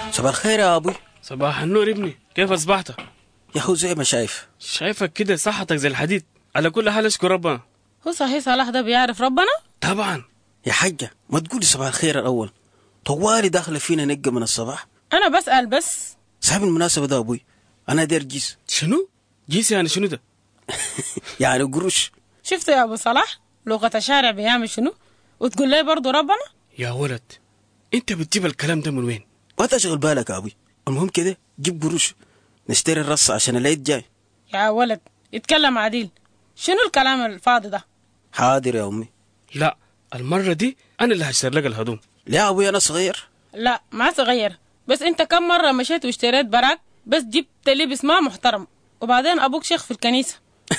صباح الخير يا ابوي. صباح النور ابني، كيف اصبحت؟ يا هو زي ما شايفك كده صحتك زي الحديد. على كل حال اشكر ربنا. هو صحيح صلاح ده بيعرف ربنا؟ طبعا. يا حاجة ما تقولي صباح الخير الأول، طوالي داخلة فينا نقة من الصباح. أنا بسأل بس. صاحب المناسبة ده أبوي أنا دير جيس. شنو؟ جيس يعني شنو ده؟ يعني قروش. شفت يا أبو صلاح لغة الشارع بيعمل شنو؟ وتقول لي برضو ربنا؟ يا ولد انت بتجيب الكلام ده من وين؟ ما تشغل بالك يا أبوي، المهم كده جيب قروش نشتري الرص عشان العيد جاي. يا ولد اتكلم عديل، شنو الكلام الفاضي ده؟ حاضر يا أمي. لا المرة دي أنا اللي هشتري لك الهدوم. لا يا أبوي أنا صغير. لا ما صغير، بس انت كم مرة مشيت واشتريت براك بس جبت لبس ما محترم، وبعدين أبوك شيخ في الكنيسة.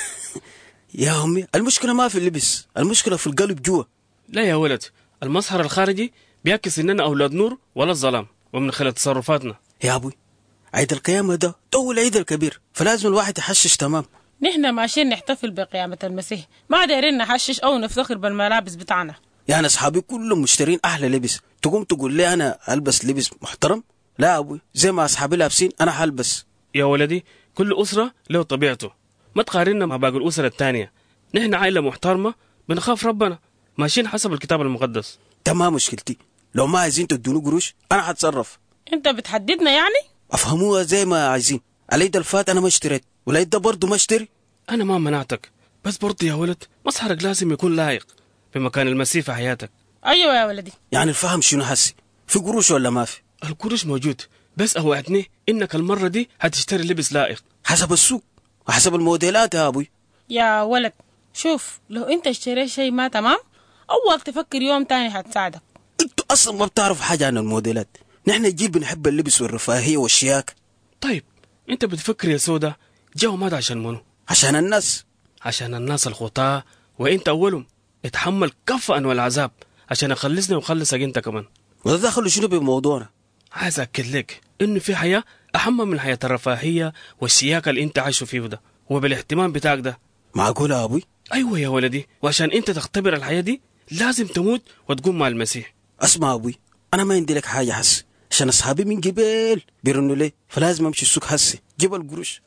يا أمي المشكلة ما في اللبس، المشكلة في القلب جوا. لا يا ولد، المظهر الخارجي بيعكس إننا أولاد نور ولا الظلام، ومن خلال تصرفاتنا. يا أبوي عيد القيامة ده تو العيد الكبير، فلازم الواحد يحشش تمام. نحن ماشيين نحتفل بقيامة المسيح، ما دايرين نحشش أو نفتخر بالملابس بتاعنا. يعني أصحابي كلهم مشترين أحلى لبس، تقوم تقول لي أنا ألبس لبس محترم؟ لا يا أبوي، زي ما أصحابي لابسين أنا حلبس. يا ولدي كل أسرة له طبيعته، ما تقارننا مع باقي الأسر التانية. نحن عائلة محترمة بنخاف ربنا، ماشيين حسب الكتاب المقدس. تمام مشكلتي، لو ما عايزين تدوني قروش أنا حتصرف. انت بتحددنا يعني؟ أفهموها زي ما عايزين. العيد الفات أنا ما اشتريت، والعيد ده برضه ما اشتري. أنا ما منعتك، بس برضه يا ولد مظهرك لازم يكون لايق في مكان المسيح في حياتك. أيوة يا ولدي. يعني الفهم شنو هسي؟ في قروش ولا ما في؟ القروش موجود، بس أوعدني إنك المرة دي هتشتري لبس لائق حسب السوق وحسب الموديلات يا أبوي. يا ولد شوف، لو انت اشتريت شيء ما تمام أول تفكر يوم تاني هتساعدك. انتوا أصلا ما بتعرفوا حاجة عن الموديلات، نحن الجيل بنحب اللبس والرفاهية والشياكة. طيب انت بتفكر يا سودا جو مات عشان منو؟ عشان الناس. عشان الناس الخطاة، وانت أولهم. اتحمل كفة أنواع العذاب عشان أخلصني وأخلصك انت كمان. وده دخلوا شنو بموضوعنا؟ عايز أكد لك إنه في حياة أهم من حياة الرفاهية والشياكة اللي انت عايشه فيه ده، وبالاهتمام بتاعك ده. معقول يا أبوي؟ أيوة يا ولدي، وعشان انت تختبر الحياة دي لازم تموت وتقوم مع المسيح. اسمع أبوي، أنا ما عندي لك حاجة حسي، عشان أصحابي من جبال بيرنوا لي، فلازم أمشي السوق حسي جيب القروش.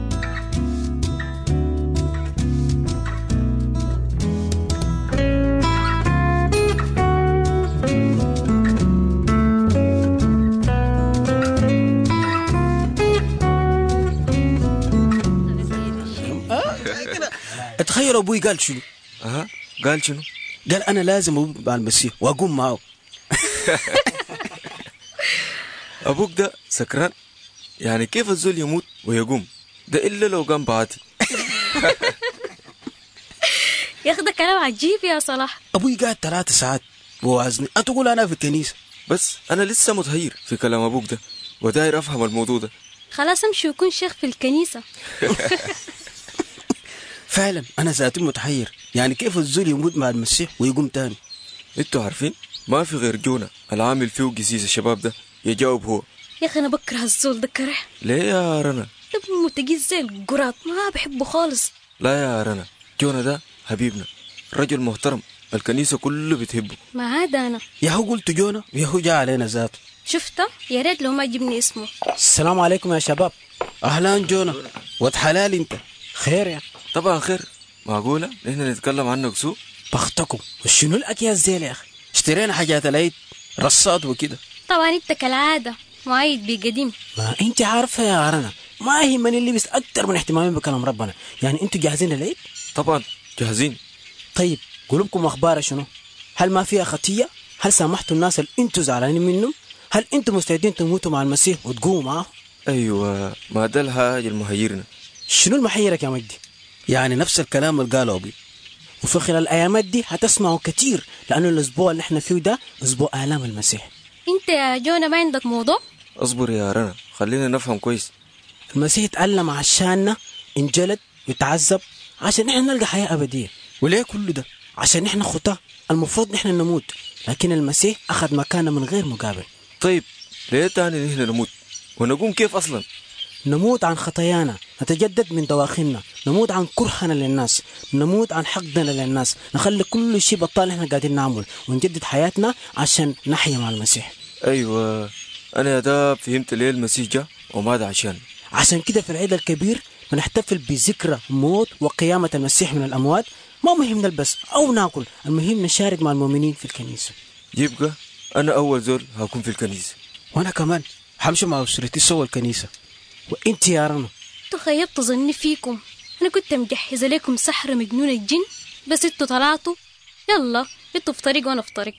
تخيل أبوي قال شنو؟ قال شنو؟ قال أنا لازم أقوم مع المسيح وأقوم معه. أبوك ده سكران؟ يعني كيف الزول يموت ويقوم؟ ده إلا لو قام بعاتي. يا أخي ده كلام عجيب يا صلاح. أبوي قاعد 3 ساعات ووعزني، أتقول أنا في الكنيسة. بس أنا لسه متهير في كلام أبوك ده وداير أفهم الموضوع ده. خلاص امشي وكون شيخ في الكنيسة. فعلا أنا ذاتي متحير، يعني كيف الزول يموت مع المسيح ويقوم تاني؟ انتوا عارفين ما في غير جونا العامل فيه قسيس الشباب ده يجاوب هو. يا أخي أنا بكره الزول ده كره. ليه يا رنا؟ ده متجيز زي القراط، ما بحبه خالص. لا يا رنا، جونا ده حبيبنا، رجل محترم، الكنيسة كله بتحبه. ما عدا أنا. يا هو قلت جونا يا هو جاء علينا ذاته. شفته؟ يا ريت لو ما جبني اسمه. السلام عليكم يا شباب. أهلا جونا، واد حلال أنت. خير يا طبعا خير، معقولة نحن نتكلم عنك سوء؟ بختكم وشنو الأكياس زي يا أخي؟ اشترينا حاجات العيد رصاد وكده. طبعا انت كالعادة معيد بقديم. ما انت عارفة يا رنا، ما يهمني اللبس أكتر من اهتمامي بكلام ربنا. يعني انتوا جاهزين للعيد؟ طبعا جاهزين. طيب قلوبكم أخبار شنو؟ هل ما فيها خطية؟ هل سامحتوا الناس اللي انتوا زعلانين منهم؟ هل انتوا مستعدين تموتوا مع المسيح وتقوموا معه؟ أيوة، ما ده الحاجة المحيرنا. شنو المحيرك يا مجدي؟ يعني نفس الكلام اللي قاله أبي. وفي خلال الأيامات دي هتسمعوا كتير، لأنه الأسبوع اللي احنا فيه ده أسبوع آلام المسيح. انت يا جونا ما عندك موضوع؟ اصبر يا رنا، خلينا نفهم كويس. المسيح اتألم عشاننا، انجلد ويتعذب عشان احنا نلقى حياة أبدية. وليه كل ده؟ عشان احنا خطاة المفروض نحن نموت، لكن المسيح أخذ مكاننا من غير مقابل. طيب ليه تاني نحن نموت ونقوم كيف أصلا؟ نموت عن خطايانا، نتجدد من دواخلنا، نموت عن كرهنا للناس، نموت عن حقدنا للناس، نخلي كل شيء بطال احنا قاعدين نعمل ونجدد حياتنا عشان نحيا مع المسيح. أيوة، أنا يا داب فهمت ليه المسيح جا وماذا عشان. عشان كده في العيد الكبير بنحتفل بذكرى موت وقيامة المسيح من الأموات. ما مهم نلبس أو ناكل، المهم نشارك مع المؤمنين في الكنيسة. يبقى أنا أول زول هكون في الكنيسة. وأنا كمان حمشي مع أسرتي سوى الكنيسة. وإنت يا رنا؟ انتوا خيبتوا ظني فيكم، أنا كنت مجهزة لكم سحرة مجنونة الجن، بس انتوا طلعتوا. يلا انتوا في طريق وأنا في طريق.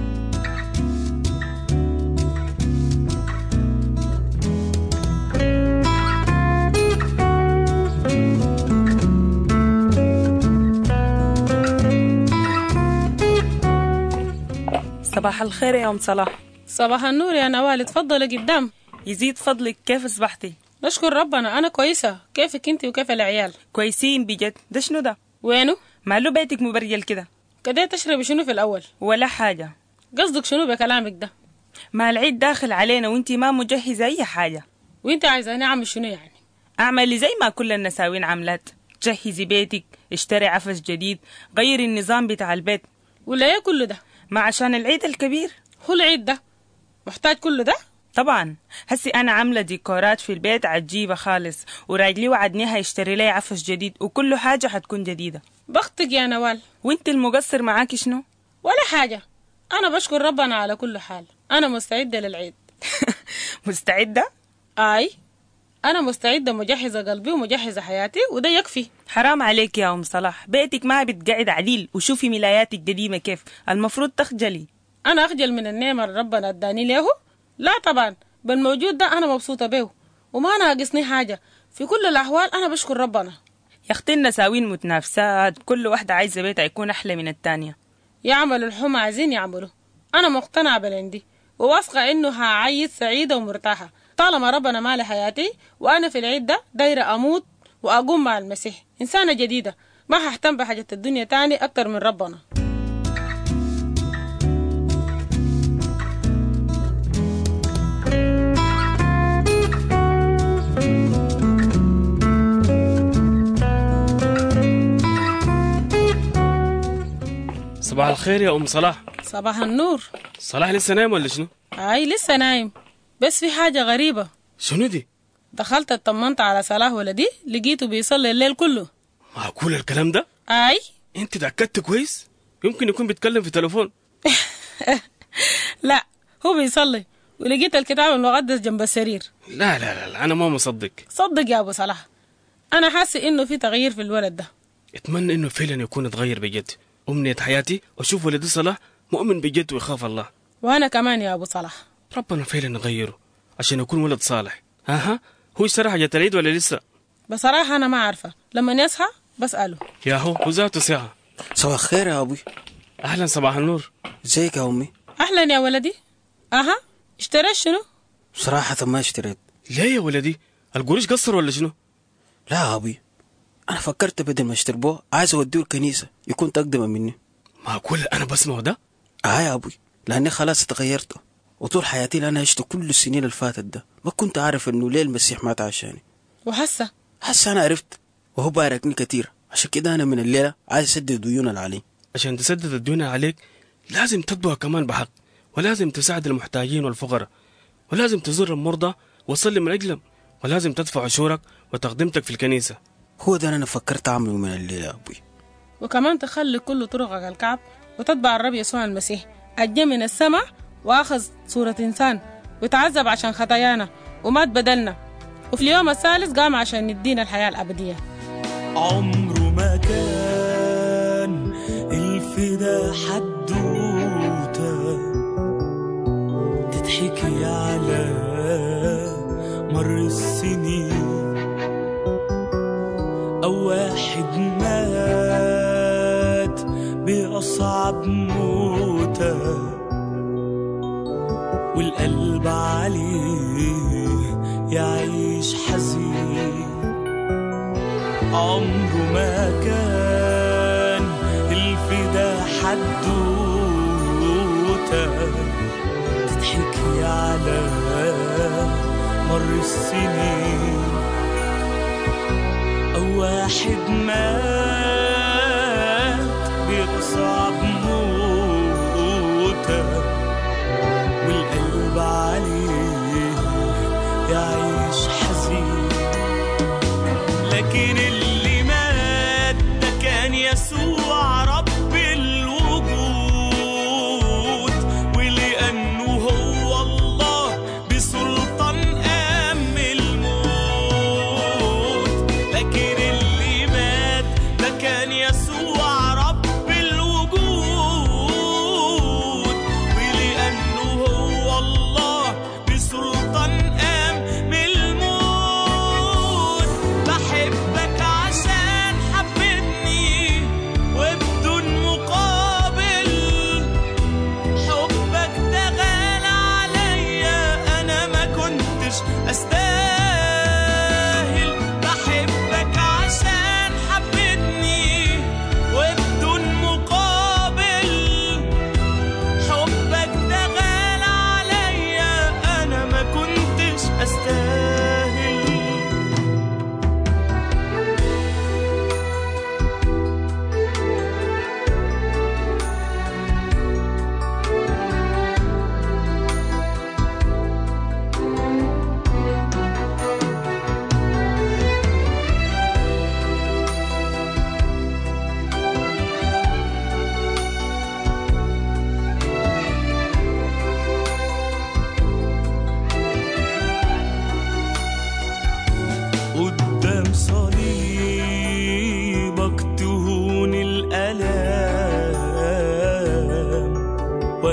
صباح الخير يا أم صلاح. صباح النور يا نوال، اتفضلي قدام. يزيد فضلك، كيف اصبحتي؟ نشكر ربنا أنا كويسة. كيفك انت وكيف العيال؟ كويسين بجد. ده شنو ده؟ وينه؟ ماله بيتك مبرجل كده؟ كده تشربي شنو في الأول؟ ولا حاجة. قصدك شنو بكلامك ده؟ ما العيد داخل علينا وانتي ما مجهزة أي حاجة. وانت عايزاني أعمل شنو يعني؟ اعملي زي ما كل النساوين عملت، جهزي بيتك، اشتري عفش جديد، غيري النظام بتاع البيت. ولا ايه كل ده؟ ما عشان العيد الكبير. هو العيد ده محتاج كل ده؟ طبعا. هسي انا عامله ديكورات في البيت عجيبه خالص، وراجلي وعدني هيشتري لي عفش جديد وكل حاجه حتكون جديده. بختك يا نوال. وانت المقصر معاكي شنو؟ ولا حاجه، انا بشكر ربنا على كل حال. انا مستعده للعيد. مستعده؟ اي انا مستعده، مجهزه قلبي ومجهزه حياتي، وده يكفي. حرام عليك يا ام صلاح، بيتك ما بتقعد عديل، وشوفي ملاياتك قديمه كيف، المفروض تخجلي. انا اخجل من النعمه اللي ربنا اداني له؟ لا طبعا، بالموجود ده انا مبسوطه به وما ناقصني حاجه. في كل الاحوال انا بشكر ربنا. يا اختي النساوين متنافسات، كل واحده عايزه بيتها يكون احلى من التانيه. يعملوا الحما عايزين يعملوا، انا مقتنعه بالعندي وواثقه انه هعيش سعيده ومرتاحه طالما ربنا مالي حياتي، وانا في العيد ده دايره اموت واقوم مع المسيح انسانه جديده، ما ههتم بحاجه الدنيا تاني اكتر من ربنا. صباح الخير يا أم صلاح. صباح النور. صلاح لسه نايم ولا شنو؟ اي لسه نايم، بس في حاجه غريبه. شنو دي؟ دخلت اطمنت على صلاح ولدي، لقيته بيصلي الليل كله. معقول الكلام ده؟ اي انت تأكدت كويس؟ يمكن يكون بيتكلم في تليفون. لا هو بيصلي، ولقيت الكتاب المقدس جنب السرير. لا لا لا، أنا ما مصدق. صدق يا ابو صلاح، انا حاسه انه في تغيير في الولد ده. اتمنى انه فعلا يكون اتغير بجد. أمنية حياتي واشوف ولدي صلاح مؤمن بجد ويخاف الله. وانا كمان يا ابو صلاح. ربنا فعلا يغيره عشان يكون ولد صالح. ها هو اشترى حاجة العيد ولا لسه؟ بصراحه انا ما عارفه، لما يصحى بساله. يا هو ذاته ساعة. صباح الخير يا ابوي. اهلا صباح النور. ازيك يا امي؟ اهلا يا ولدي. اشتريت شنو؟ صراحة ما اشتريت. ليه يا ولدي؟ القروش قصر ولا شنو؟ لا يا ابوي، انا فكرت بدل ما اشتربوه عايز اوديه الكنيسة يكون تقدم مني. معقول انا بسمعه ده؟ يا ابوي، لاني خلاص اتغيرت، وطول حياتي اللي انا عشت كل السنين اللي فاتت ده ما كنت عارف انه ليه المسيح مات عشاني. وهسه انا عرفت، وهو باركني كتير. عشان كده انا من الليلة عايز اسدد ديون اللي علي. عشان تسدد الديون عليك لازم تتبع كمان بحق، ولازم تساعد المحتاجين والفقراء، ولازم تزور المرضى وتصلي من اجلهم، ولازم تدفع عشورك وتقدمتك في الكنيسة. هو ده انا فكرت اعمله من الليلة يا ابوي. وكمان تخلي كل طرقك الكعب وتتبع الرب يسوع المسيح، أجى من السماء وأخذ صورة إنسان وتعذب عشان خطايانا ومات بدلنا، وفي اليوم الثالث قام عشان يدينا الحياة الأبدية. عمره ما كان الفدا حدوته تضحكي على مر السنين، أو واحد مات بأصعب موته والقلب عليه يعيش حزين. عمره ما كان الفدا حدوته تضحكي على مر السنين، أو واحد مات بأصعب موته والقلب عليه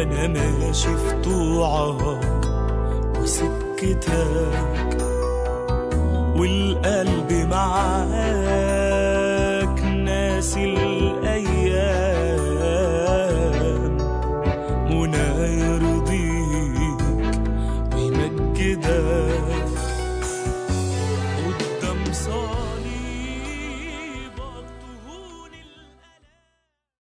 وأنا ماشي في طوعك وسكتك، والقلب معاك ناسي الأيام، منى يرضيك ويمجدك.